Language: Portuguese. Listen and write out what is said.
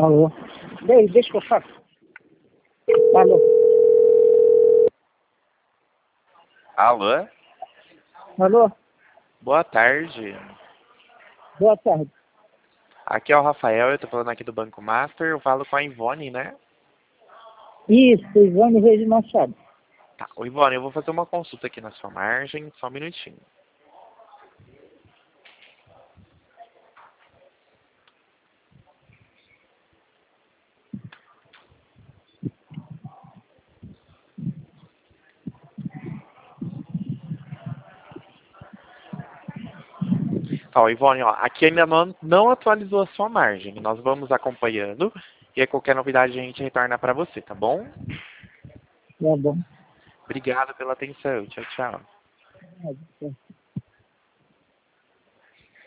Alô? Deixa que eu faço. Alô? Alô? Alô? Boa tarde. Boa tarde. Aqui é o Rafael, eu tô falando aqui do Banco Master, eu falo com a Ivone, né? Isso, Ivone Reis Machado. Tá, ô Ivone, eu vou fazer uma consulta aqui na sua margem, só um minutinho. Tá, ô Ivone, ó, aqui ainda não atualizou a sua margem, nós vamos acompanhando e aí qualquer novidade a gente retorna pra você, tá bom? Tá bom. Obrigado pela atenção, tchau, tchau. Tá bom.